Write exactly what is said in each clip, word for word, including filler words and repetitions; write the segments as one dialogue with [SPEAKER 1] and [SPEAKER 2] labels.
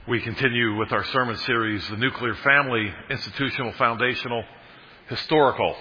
[SPEAKER 1] We continue with our sermon series, The Nuclear Family, Institutional, Foundational, Historical.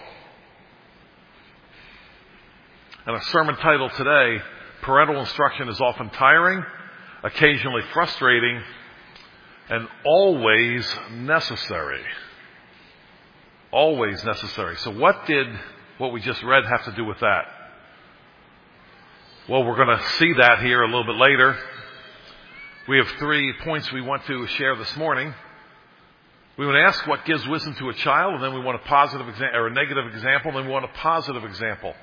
[SPEAKER 1] And our sermon title today, Parental Instruction is Often Tiring, Occasionally Frustrating, and Always Necessary. Always necessary. So what did what we just read have to do with that? Well, we're going to see that here a little bit later. We have three points we want to share this morning. We want to ask what gives wisdom to a child, and then we want a positive exa- or a negative example, and then we want a positive example.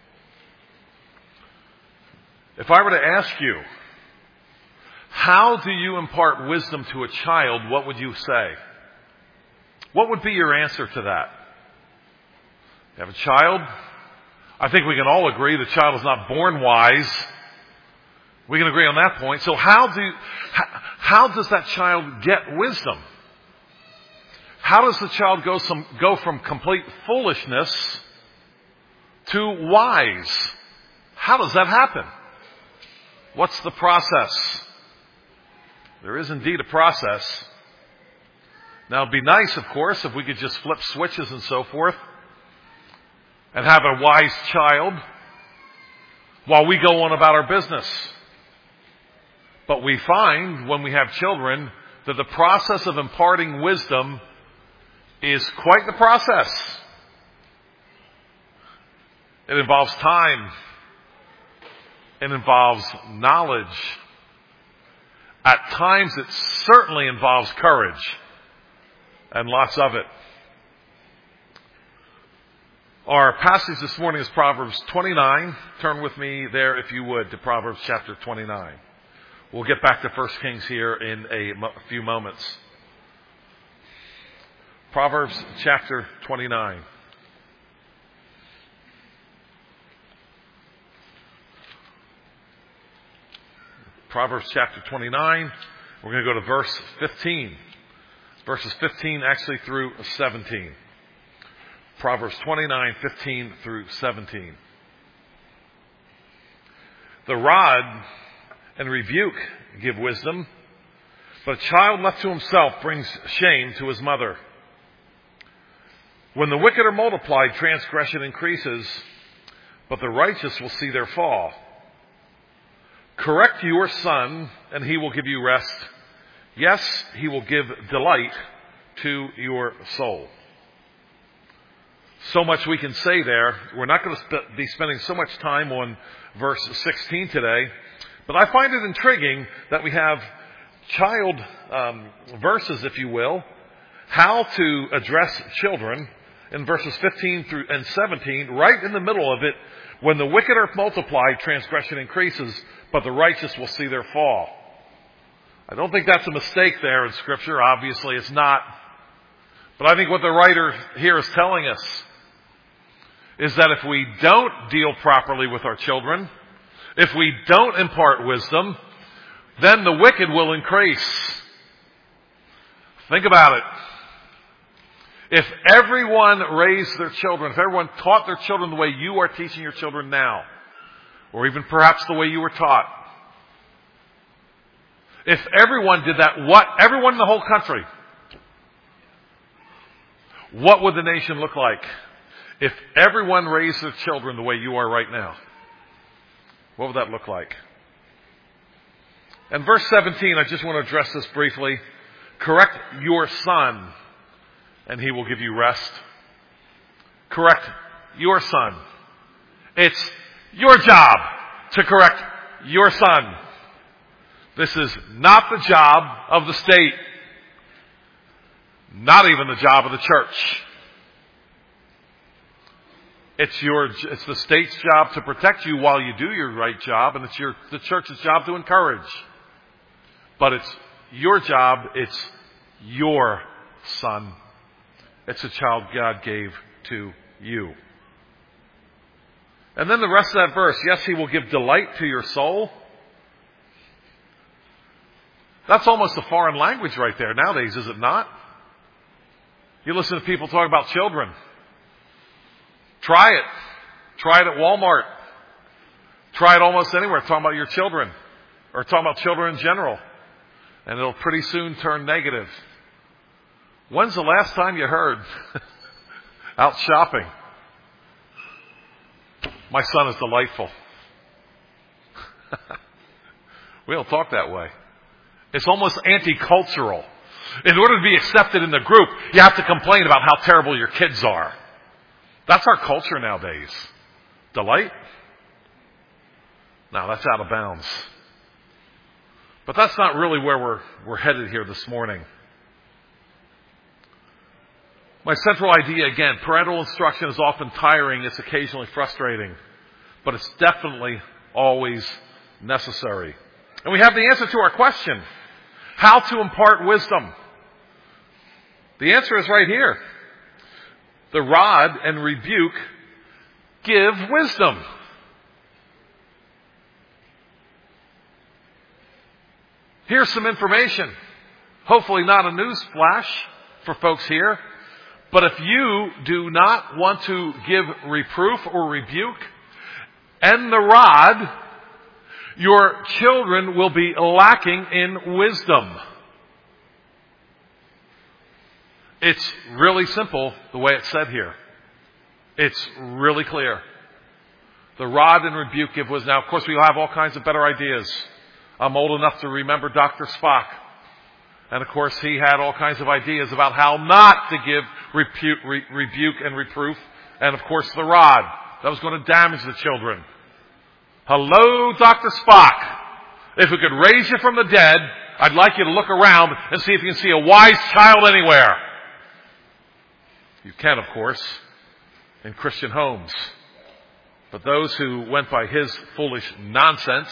[SPEAKER 1] If I were to ask you, how do you impart wisdom to a child, what would you say? What would be your answer to that? You have a child. I think we can all agree the child is not born wise. We can agree on that point. So how do how, how does that child get wisdom? How does the child go some go from complete foolishness to wise? How does that happen? What's the process? There is indeed a process. Now it'd be nice, of course, if we could just flip switches and so forth and have a wise child while we go on about our business. But we find when we have children that the process of imparting wisdom is quite the process. It involves time. It involves knowledge. At times it certainly involves courage, and lots of it. Our passage this morning is Proverbs twenty-nine. Turn with me there, if you would, to Proverbs chapter twenty-nine. We'll get back to First Kings here in a few moments. Proverbs chapter twenty-nine. Proverbs chapter twenty-nine. We're going to go to verse fifteen. Verses fifteen actually through seventeen. Proverbs twenty-nine, fifteen through seventeen. The rod and rebuke give wisdom, but a child left to himself brings shame to his mother. When the wicked are multiplied, transgression increases, but the righteous will see their fall. Correct your son, and he will give you rest. Yes, he will give delight to your soul. So much we can say there. We're not going to sp- be spending so much time on verse sixteen today. But I find it intriguing that we have child um, verses, if you will, how to address children in verses fifteen through and seventeen, right in the middle of it. When the wicked are multiplied, transgression increases, but the righteous will see their fall. I don't think that's a mistake there in Scripture. Obviously, it's not. But I think what the writer here is telling us is that if we don't deal properly with our children, if we don't impart wisdom, then the wicked will increase. Think about it. If everyone raised their children, if everyone taught their children the way you are teaching your children now, or even perhaps the way you were taught, if everyone did that, what, everyone in the whole country, what would the nation look like if everyone raised their children the way you are right now? What would that look like? And verse seventeen, I just want to address this briefly. Correct your son, and he will give you rest. Correct your son. It's your job to correct your son. This is not the job of the state. Not even the job of the church. It's your, it's the state's job to protect you while you do your right job, and it's your, the church's job to encourage. But it's your job, it's your son. It's a child God gave to you. And then the rest of that verse, yes, he will give delight to your soul. That's almost a foreign language right there nowadays, is it not? You listen to people talk about children. Try it. Try it at Walmart. Try it almost anywhere. Talking about your children. Or talking about children in general. And it'll pretty soon turn negative. When's the last time you heard out shopping? My son is delightful. We don't talk that way. It's almost anti-cultural. In order to be accepted in the group, you have to complain about how terrible your kids are. That's our culture nowadays. Delight? No, that's out of bounds. But that's not really where we're, we're headed here this morning. My central idea, again, parental instruction is often tiring. It's occasionally frustrating. But it's definitely always necessary. And we have the answer to our question. How to impart wisdom. The answer is right here. The rod and rebuke give wisdom. Here's some information. Hopefully not a news flash for folks here. But if you do not want to give reproof or rebuke and the rod, your children will be lacking in wisdom. It's really simple the way it's said here. It's really clear. The rod and rebuke give wisdom. Now, of course, we'll have all kinds of better ideas. I'm old enough to remember Doctor Spock. And, of course, he had all kinds of ideas about how not to give repu- re- rebuke and reproof. And, of course, the rod. That was going to damage the children. Hello, Doctor Spock. If we could raise you from the dead, I'd like you to look around and see if you can see a wise child anywhere. You can, of course, in Christian homes. But those who went by his foolish nonsense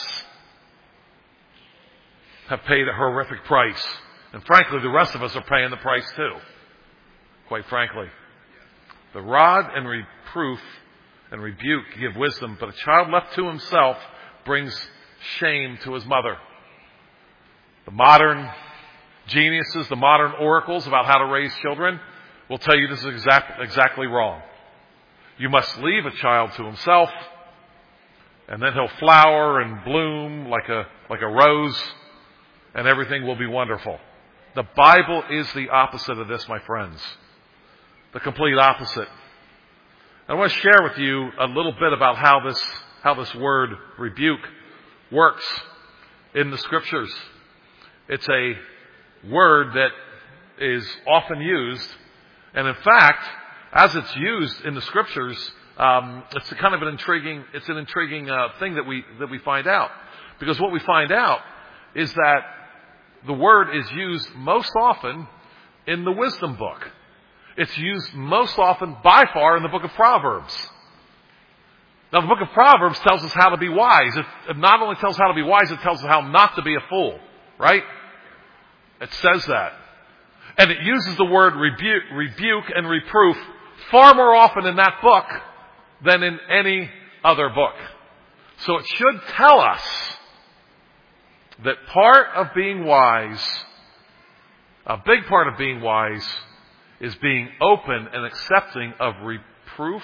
[SPEAKER 1] have paid a horrific price. And frankly, the rest of us are paying the price too. Quite frankly. The rod and reproof and rebuke give wisdom, but a child left to himself brings shame to his mother. The modern geniuses, the modern oracles about how to raise children will tell you this is exact, exactly wrong. You must leave a child to himself, and then he'll flower and bloom like a, like a rose, and everything will be wonderful. The Bible is the opposite of this, my friends. The complete opposite. I want to share with you a little bit about how this, how this word rebuke works in the Scriptures. It's a word that is often used, and in fact, as it's used in the Scriptures, um, it's a kind of an intriguing, it's an intriguing uh, thing that we that we find out, because what we find out is that the word is used most often in the wisdom book. It's used most often, by far, in the book of Proverbs. Now, the book of Proverbs tells us how to be wise. It not only tells us how to be wise, it tells us how not to be a fool. Right? It says that. And it uses the word rebuke, rebuke and reproof far more often in that book than in any other book. So it should tell us that part of being wise, a big part of being wise, is being open and accepting of reproof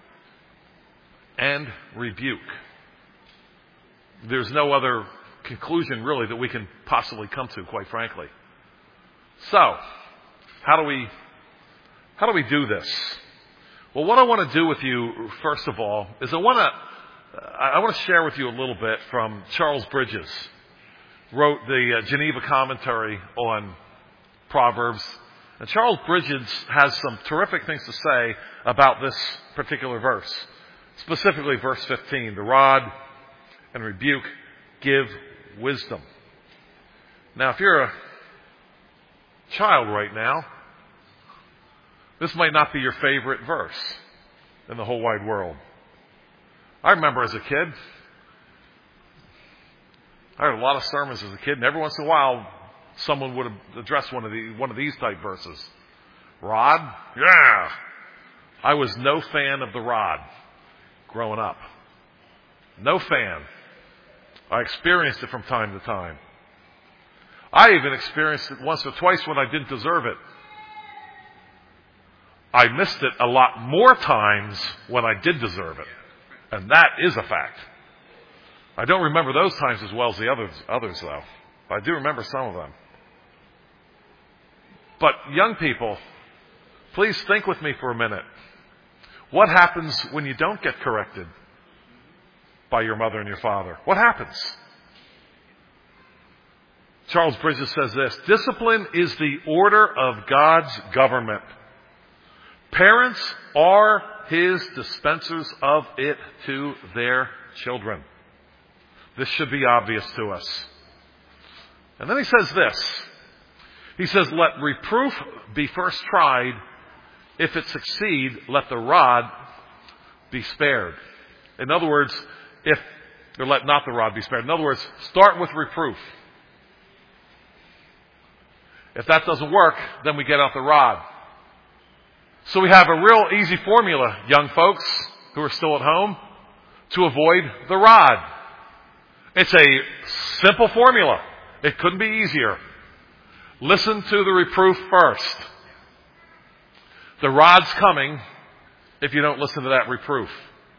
[SPEAKER 1] and rebuke. There's no other conclusion really that we can possibly come to, quite frankly. So, how do we how do we do this? Well, what I want to do with you, first of all, is I want to I want to share with you a little bit from Charles Bridges, wrote the uh, Geneva commentary on Proverbs. And Charles Bridges has some terrific things to say about this particular verse. Specifically verse fifteen, the rod and rebuke give wisdom. Now, if you're a child right now, this might not be your favorite verse in the whole wide world. I remember as a kid, I heard a lot of sermons as a kid, and every once in a while, someone would address one of the one of these type verses. Rod? Yeah. I was no fan of the rod growing up. No fan. I experienced it from time to time. I even experienced it once or twice when I didn't deserve it. I missed it a lot more times when I did deserve it. And that is a fact. I don't remember those times as well as the others, others though. But I do remember some of them. But young people, please think with me for a minute. What happens when you don't get corrected by your mother and your father? What happens? Charles Bridges says this: discipline is the order of God's government. Parents are His dispensers of it to their children. This should be obvious to us. And then he says this. He says, let reproof be first tried. If it succeed, let the rod be spared. In other words, if, or let not the rod be spared. In other words, start with reproof. If that doesn't work, then we get out the rod. So we have a real easy formula, young folks who are still at home, to avoid the rod. It's a simple formula. It couldn't be easier. Listen to the reproof first. The rod's coming if you don't listen to that reproof.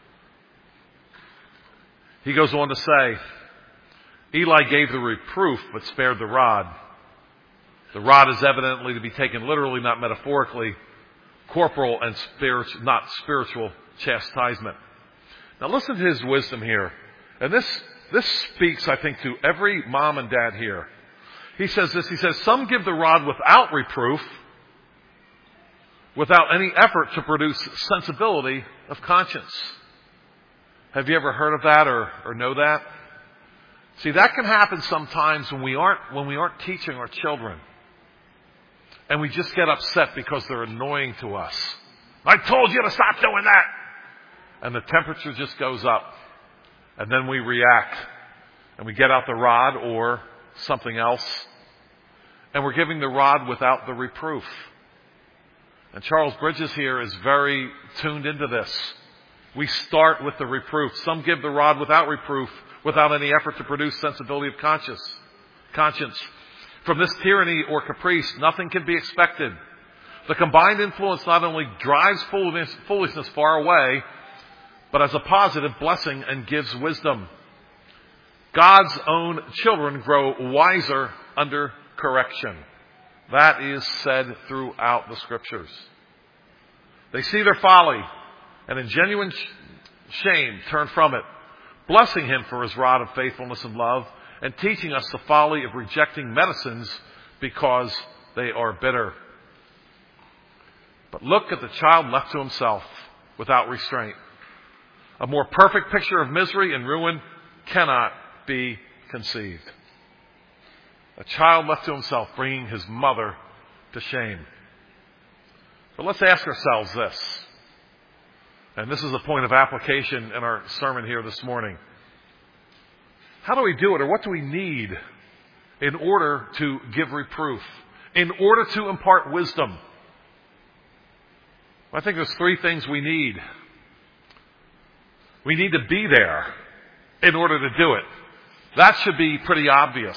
[SPEAKER 1] He goes on to say, Eli gave the reproof but spared the rod. The rod is evidently to be taken literally, not metaphorically. Corporal and spiritual, not spiritual chastisement. Now listen to his wisdom here. And this, this speaks, I think, to every mom and dad here. He says this, he says, some give the rod without reproof, without any effort to produce sensibility of conscience. Have you ever heard of that or, or know that? See, that can happen sometimes when we aren't, when we aren't teaching our children. And we just get upset because they're annoying to us. I told you to stop doing that. And the temperature just goes up. And then we react. And we get out the rod or something else. And we're giving the rod without the reproof. And Charles Bridges here is very tuned into this. We start with the reproof. Some give the rod without reproof, without any effort to produce sensibility of conscience. conscience. From this tyranny or caprice, nothing can be expected. The combined influence not only drives foolishness far away, but as a positive blessing and gives wisdom. God's own children grow wiser under correction. That is said throughout the Scriptures. They see their folly and in genuine shame turn from it, blessing Him for His rod of faithfulness and love, and teaching us the folly of rejecting medicines because they are bitter. But look at the child left to himself without restraint. A more perfect picture of misery and ruin cannot be conceived. A child left to himself, bringing his mother to shame. But let's ask ourselves this, and this is a point of application in our sermon here this morning. How do we do it, or what do we need in order to give reproof, in order to impart wisdom? I think there's three things we need. We need to be there in order to do it. That should be pretty obvious.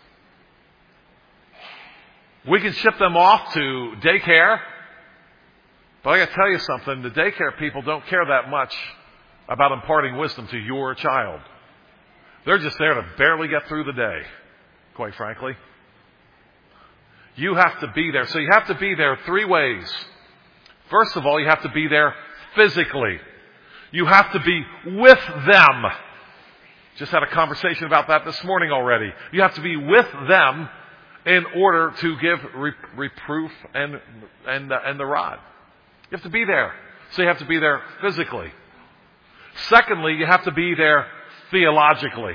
[SPEAKER 1] We can ship them off to daycare, but I got to tell you something, the daycare people don't care that much about imparting wisdom to your child. They're just there to barely get through the day, quite frankly. You have to be there. So you have to be there three ways. First of all, you have to be there physically. You have to be with them. Just had a conversation about that this morning already. You have to be with them in order to give re- reproof and and uh, and the rod. You have to be there. So you have to be there physically. Secondly, you have to be there theologically.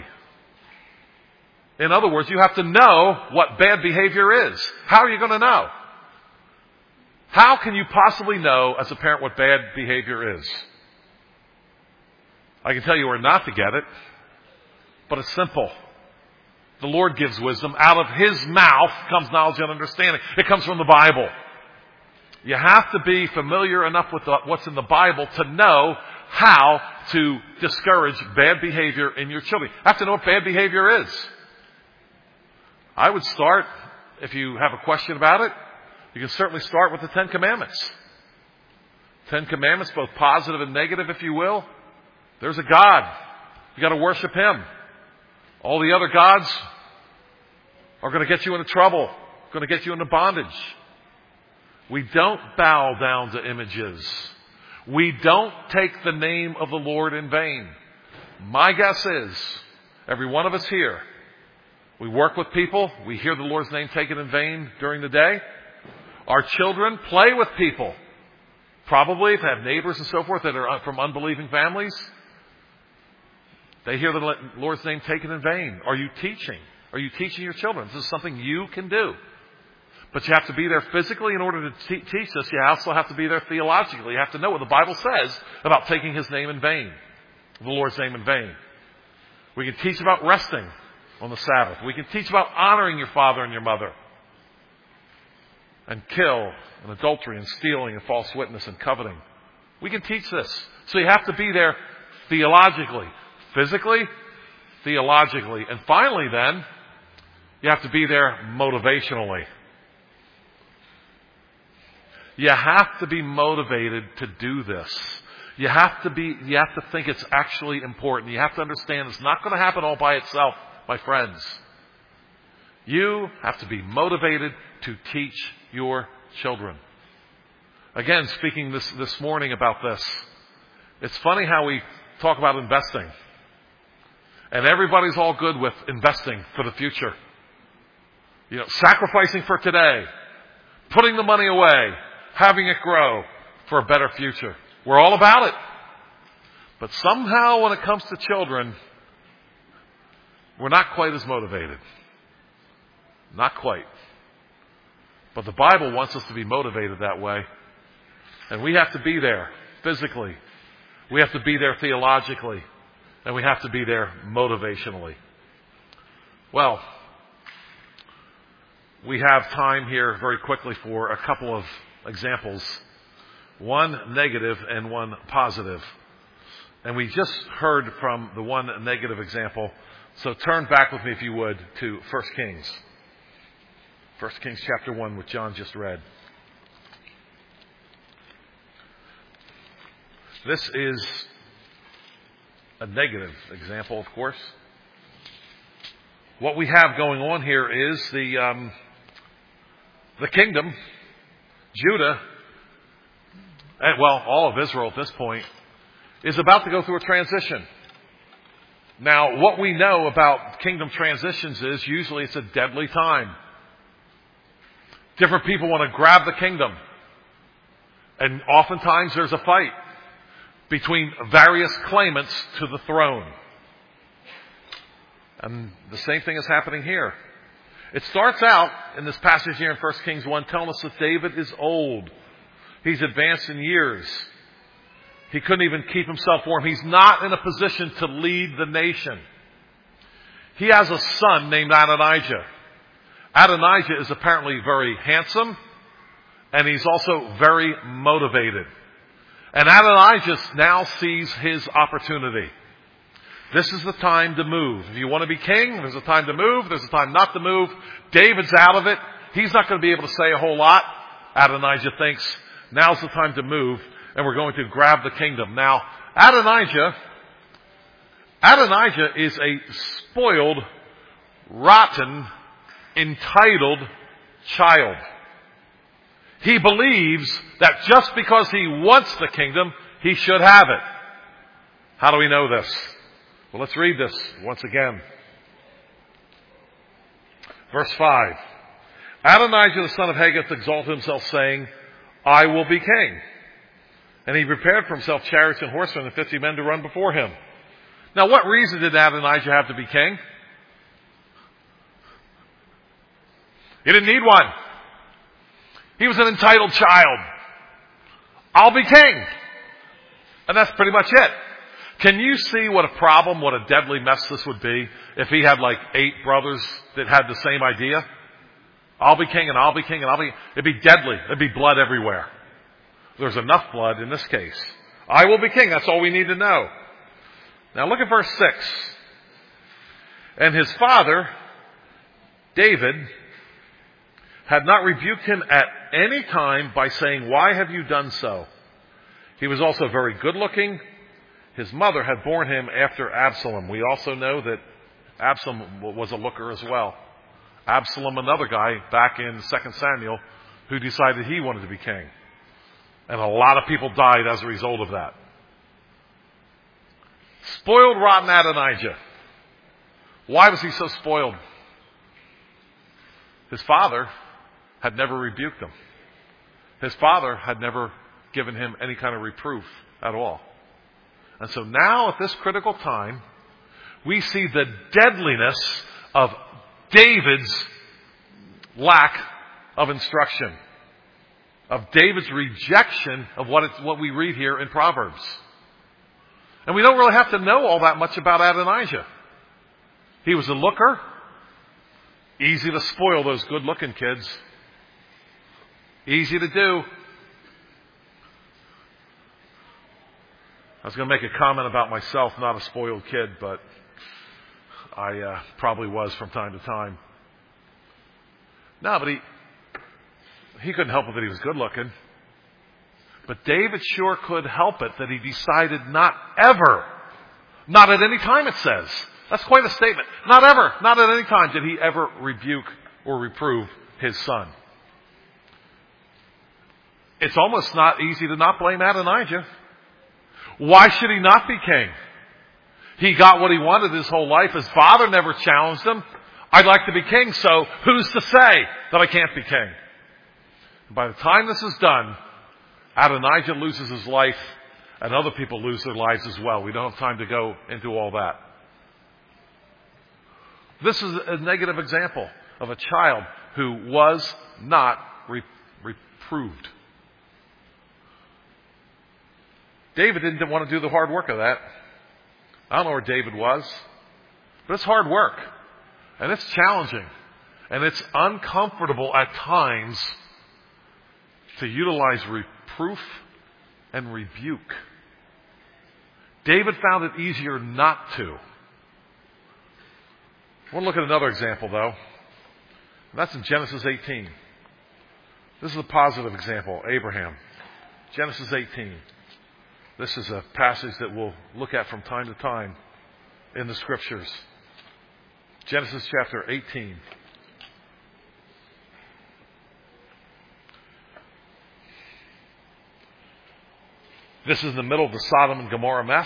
[SPEAKER 1] In other words, you have to know what bad behavior is. How are you going to know? How can you possibly know as a parent what bad behavior is? I can tell you where not to get it, but it's simple. The Lord gives wisdom. Out of His mouth comes knowledge and understanding. It comes from the Bible. You have to be familiar enough with the, what's in the Bible to know how to discourage bad behavior in your children. You have to know what bad behavior is. I would start, if you have a question about it, you can certainly start with the Ten Commandments. Ten Commandments, both positive and negative, if you will. There's a God. You got to worship Him. All the other gods are going to get you into trouble, going to get you into bondage. We don't bow down to images. We don't take the name of the Lord in vain. My guess is, every one of us here, we work with people. We hear the Lord's name taken in vain during the day. Our children play with people. Probably, if they have neighbors and so forth that are from unbelieving families, they hear the Lord's name taken in vain. Are you teaching? Are you teaching your children? This is something you can do. But you have to be there physically in order to te- teach this. You also have to be there theologically. You have to know what the Bible says about taking His name in vain, the Lord's name in vain. We can teach about resting on the Sabbath. We can teach about honoring your father and your mother. And kill, and adultery, and stealing, and false witness, and coveting. We can teach this. So you have to be there theologically. Physically, theologically. And finally then, you have to be there motivationally. You have to be motivated to do this. You have to be, you have to think it's actually important. You have to understand it's not going to happen all by itself, my friends. You have to be motivated to teach your children. Again, speaking this, this morning about this, it's funny how we talk about investing. And everybody's all good with investing for the future. You know, sacrificing for today, putting the money away, having it grow for a better future. We're all about it. But somehow when it comes to children, we're not quite as motivated. Not quite. But the Bible wants us to be motivated that way. And we have to be there physically. We have to be there theologically. And we have to be there motivationally. Well, we have time here very quickly for a couple of examples. One negative and one positive. And we just heard from the one negative example. So turn back with me, if you would, to First Kings. First Kings chapter one, which John just read. This is a negative example, of course. What we have going on here is the um, the kingdom, Judah, and well, all of Israel at this point, is about to go through a transition. Now, what we know about kingdom transitions is usually it's a deadly time. Different people want to grab the kingdom. And oftentimes there's a fight between various claimants to the throne. And the same thing is happening here. It starts out in this passage here in First Kings one telling us that David is old. He's advanced in years. He couldn't even keep himself warm. He's not in a position to lead the nation. He has a son named Adonijah. Adonijah is apparently very handsome, and he's also very motivated. And Adonijah now sees his opportunity. This is the time to move. If you want to be king, there's a time to move. There's a time not to move. David's out of it. He's not going to be able to say a whole lot. Adonijah thinks, now's the time to move, and we're going to grab the kingdom. Now, Adonijah, Adonijah is a spoiled, rotten, entitled child. He believes that just because he wants the kingdom, he should have it. How do we know this? Well, let's read this once again. Verse five. Adonijah, the son of Haggith, exalted himself, saying, I will be king. And he prepared for himself chariots and horsemen and fifty men to run before him. Now, what reason did Adonijah have to be king? He didn't need one. He was an entitled child. I'll be king. And that's pretty much it. Can you see what a problem, what a deadly mess this would be if he had like eight brothers that had the same idea? I'll be king and I'll be king and I'll be... It'd be deadly. There'd be blood everywhere. There's enough blood in this case. I will be king. That's all we need to know. Now look at verse six. And his father, David, had not rebuked him at any time by saying, why have you done so? He was also very good looking. His mother had borne him after Absalom. We also know that Absalom was a looker as well. Absalom, another guy, back in Second Samuel, who decided he wanted to be king. And a lot of people died as a result of that. Spoiled, rotten Adonijah. Why was he so spoiled? His father had never rebuked him. His father had never given him any kind of reproof at all. And so now at this critical time, we see the deadliness of David's lack of instruction, of David's rejection of what, it's, what we read here in Proverbs. And we don't really have to know all that much about Adonijah. He was a looker. Easy to spoil those good-looking kids. Easy to do. I was going to make a comment about myself, not a spoiled kid, but I uh, probably was from time to time. No, but he he couldn't help it that he was good-looking. But David sure could help it that he decided not ever, not at any time it says. That's quite a statement. Not ever, not at any time did he ever rebuke or reprove his son. It's almost not easy to not blame Adonijah. Why should he not be king? He got what he wanted his whole life. His father never challenged him. I'd like to be king, so who's to say that I can't be king? And by the time this is done, Adonijah loses his life and other people lose their lives as well. We don't have time to go into all that. This is a negative example of a child who was not re- reproved. David didn't want to do the hard work of that. I don't know where David was, but it's hard work. And it's challenging. And it's uncomfortable at times to utilize reproof and rebuke. David found it easier not to. I want to look at another example, though. And that's in Genesis eighteen. This is a positive example, Abraham. Genesis eighteen. This is a passage that we'll look at from time to time in the Scriptures. Genesis chapter eighteen. This is in the middle of the Sodom and Gomorrah mess.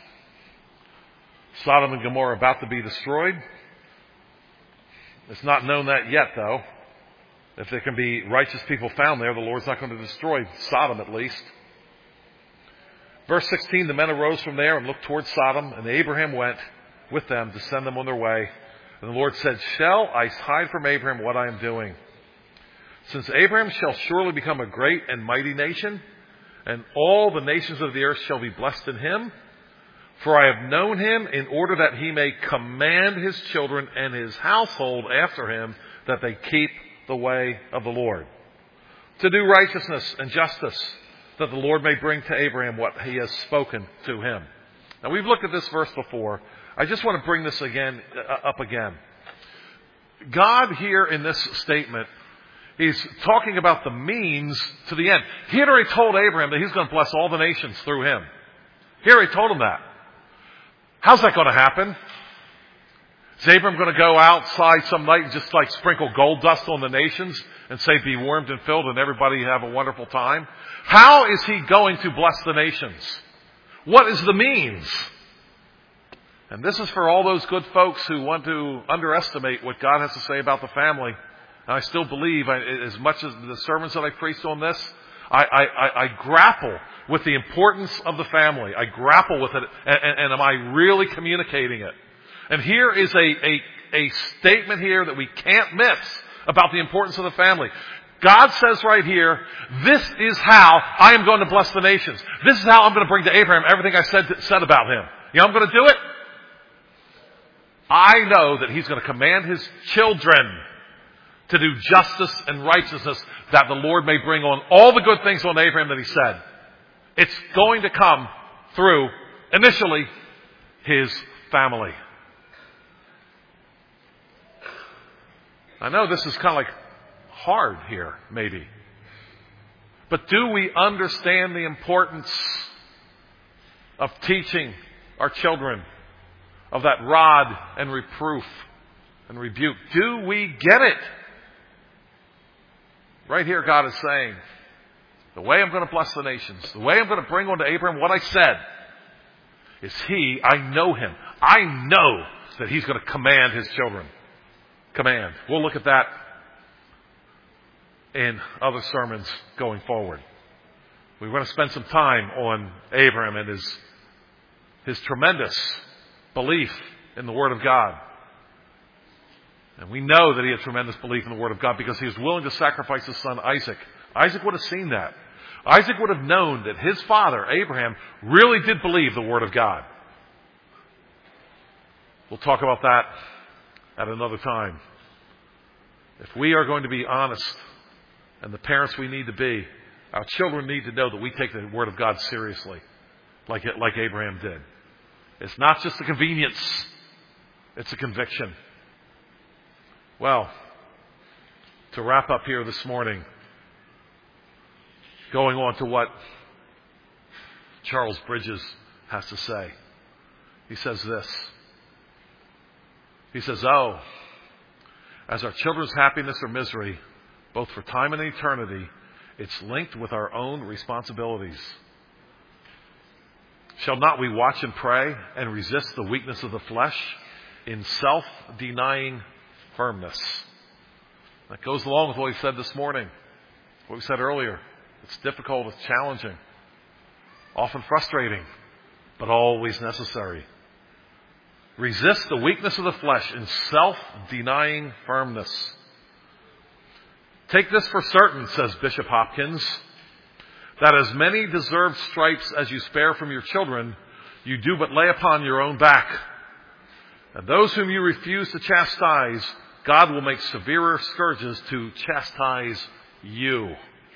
[SPEAKER 1] Sodom and Gomorrah are about to be destroyed. It's not known that yet, though. If there can be righteous people found there, the Lord's not going to destroy Sodom at least. Verse sixteen, the men arose from there and looked toward Sodom, and Abraham went with them to send them on their way. And the Lord said, shall I hide from Abraham what I am doing? Since Abraham shall surely become a great and mighty nation, and all the nations of the earth shall be blessed in him. For I have known him in order that he may command his children and his household after him, that they keep the way of the Lord, to do righteousness and justice, that the Lord may bring to Abraham what he has spoken to him. Now, we've looked at this verse before. I just want to bring this again uh, up again. God here in this statement is talking about the means to the end. He had already told Abraham that he's going to bless all the nations through him. He already told him that. How's that going to happen? Is Abraham going to go outside some night and just like sprinkle gold dust on the nations and say, be warmed and filled and everybody have a wonderful time? How is he going to bless the nations? What is the means? And this is for all those good folks who want to underestimate what God has to say about the family. And I still believe, I, as much as the sermons that I preached on this, I, I, I, I grapple with the importance of the family. I grapple with it, and, and, and am I really communicating it? And here is a, a, a statement here that we can't miss about the importance of the family. God says right here, this is how I am going to bless the nations. This is how I'm going to bring to Abraham everything I said, said about him. You know I'm going to do it? I know that he's going to command his children to do justice and righteousness, that the Lord may bring on all the good things on Abraham that he said. It's going to come through, initially, his family. I know this is kind of like hard here, maybe. But do we understand the importance of teaching our children of that rod and reproof and rebuke? Do we get it? Right here, God is saying, the way I'm going to bless the nations, the way I'm going to bring onto Abraham what I said, is he, I know him. I know that he's going to command his children. Command. We'll look at that in other sermons going forward. We're going to spend some time on Abraham and his, his tremendous belief in the Word of God. And we know that he had tremendous belief in the Word of God because he was willing to sacrifice his son Isaac. Isaac would have seen that. Isaac would have known that his father, Abraham, really did believe the Word of God. We'll talk about that at another time. If we are going to be honest, and the parents we need to be, our children need to know that we take the Word of God seriously, like it, like Abraham did. It's not just a convenience. It's a conviction. Well, to wrap up here this morning, going on to what Charles Bridges has to say. He says this. He says, oh, as our children's happiness or misery, both for time and eternity, it's linked with our own responsibilities. Shall not we watch and pray and resist the weakness of the flesh in self-denying firmness? That goes along with what we said this morning, what we said earlier. It's difficult, it's challenging, often frustrating, but always necessary. Resist the weakness of the flesh in self-denying firmness. Take this for certain, says Bishop Hopkins, that as many deserved stripes as you spare from your children, you do but lay upon your own back. And those whom you refuse to chastise, God will make severer scourges to chastise you.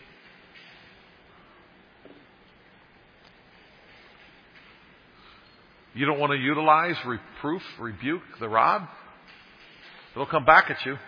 [SPEAKER 1] You don't want to utilize reproof, rebuke, the rod? It'll come back at you.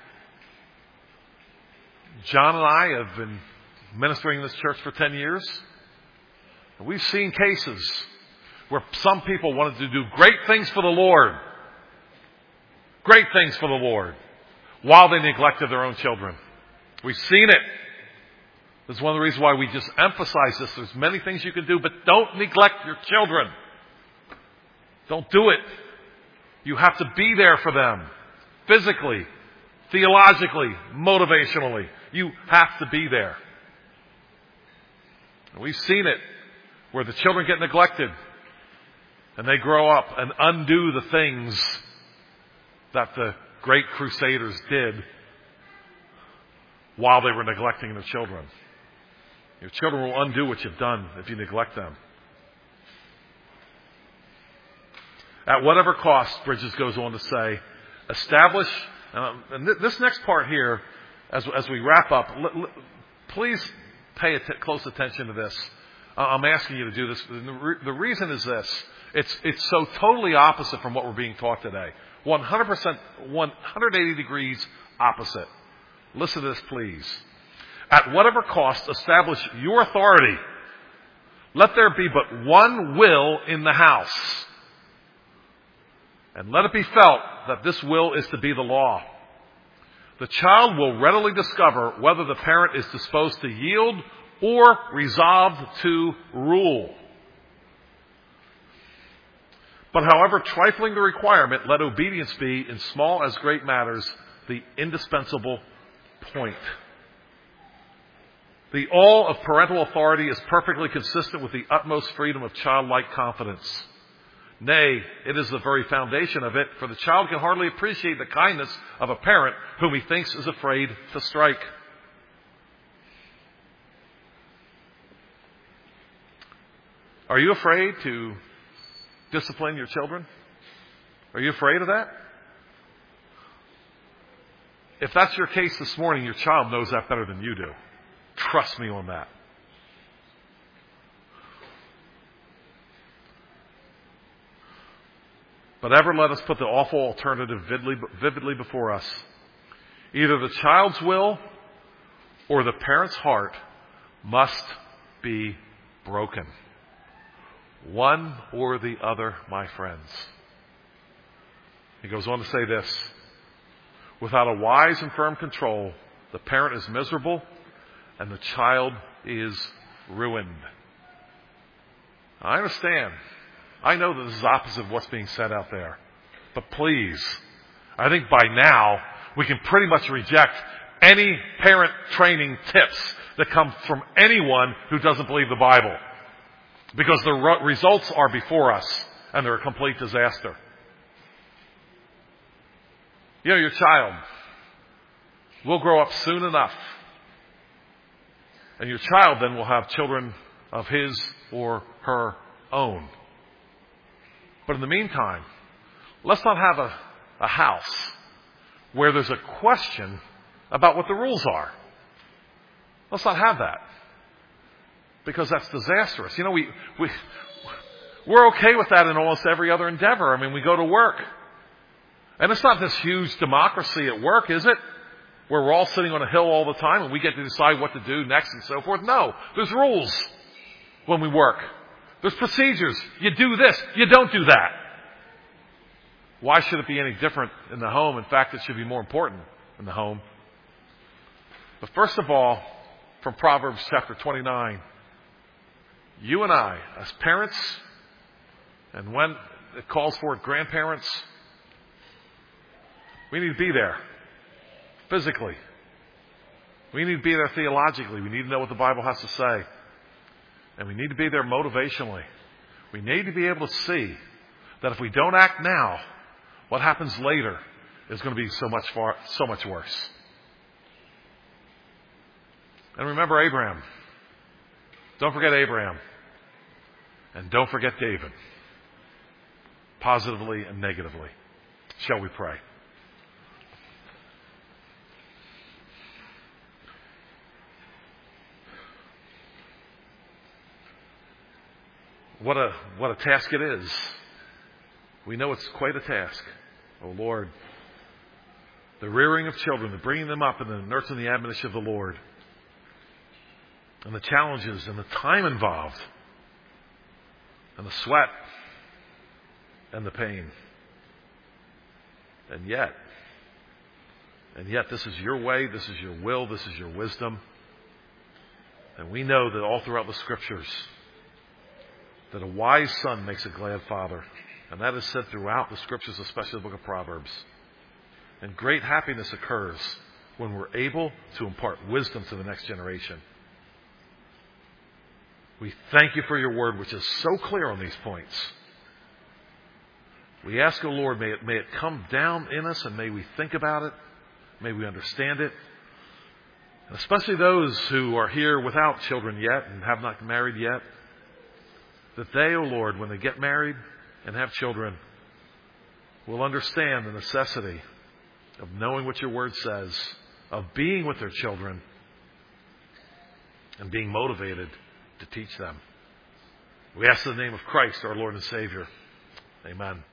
[SPEAKER 1] John and I have been ministering in this church for ten years. And we've seen cases where some people wanted to do great things for the Lord. Great things for the Lord. While they neglected their own children. We've seen it. This is one of the reasons why we just emphasize this. There's many things you can do, but don't neglect your children. Don't do it. You have to be there for them. Physically, theologically, motivationally. You have to be there. And we've seen it where the children get neglected and they grow up and undo the things that the great crusaders did while they were neglecting their children. Your children will undo what you've done if you neglect them. At whatever cost, Bridges goes on to say, establish, um, and th- this next part here, as, as we wrap up, l- l- please pay att- close attention to this. Uh, I'm asking you to do this. The, re- the reason is this. It's, it's so totally opposite from what we're being taught today. one hundred percent, one hundred eighty degrees opposite. Listen to this, please. At whatever cost, establish your authority. Let there be but one will in the house. And let it be felt that this will is to be the law. The child will readily discover whether the parent is disposed to yield or resolved to rule. But however trifling the requirement, let obedience be, in small as great matters, the indispensable point. The all of parental authority is perfectly consistent with the utmost freedom of childlike confidence. Nay, it is the very foundation of it, for the child can hardly appreciate the kindness of a parent whom he thinks is afraid to strike. Are you afraid to discipline your children? Are you afraid of that? If that's your case this morning, your child knows that better than you do. Trust me on that. But ever let us put the awful alternative vividly, vividly before us. Either the child's will or the parent's heart must be broken. One or the other, my friends. He goes on to say this. Without a wise and firm control, the parent is miserable and the child is ruined. I understand. I know that this is opposite of what's being said out there. But please, I think by now we can pretty much reject any parent training tips that come from anyone who doesn't believe the Bible. Because the re- results are before us, and they're a complete disaster. You know, your child will grow up soon enough. And your child then will have children of his or her own. But in the meantime, let's not have a, a house where there's a question about what the rules are. Let's not have that. Because that's disastrous. You know, we, we, we're okay with that in almost every other endeavor. I mean, we go to work. And it's not this huge democracy at work, is it? Where we're all sitting on a hill all the time and we get to decide what to do next and so forth. No, there's rules when we work. There's procedures. You do this, you don't do that. Why should it be any different in the home? In fact, it should be more important in the home. But first of all, from Proverbs chapter twenty-nine, you and I, as parents, and when it calls for it, grandparents, we need to be there physically. We need to be there theologically. We need to know what the Bible has to say. And we need to be there motivationally. We need to be able to see that if we don't act now, what happens later is going to be so much far, so much worse. And remember Abraham. Don't forget Abraham. And don't forget David. Positively and negatively. Shall we pray? What a, what a task it is. We know it's quite a task. Oh Lord, the rearing of children, the bringing them up and the nurturing the admonition of the Lord, and the challenges and the time involved, and the sweat and the pain. And yet, and yet this is your way, this is your will, this is your wisdom. And we know that all throughout the Scriptures, that a wise son makes a glad father. And that is said throughout the Scriptures, especially the book of Proverbs. And great happiness occurs when we're able to impart wisdom to the next generation. We thank you for your word, which is so clear on these points. We ask, O Lord, may it, may it come down in us and may we think about it. May we understand it. And especially those who are here without children yet and have not married yet. That they, O Lord, when they get married and have children, will understand the necessity of knowing what your word says, of being with their children, and being motivated to teach them. We ask in the name of Christ, our Lord and Savior. Amen.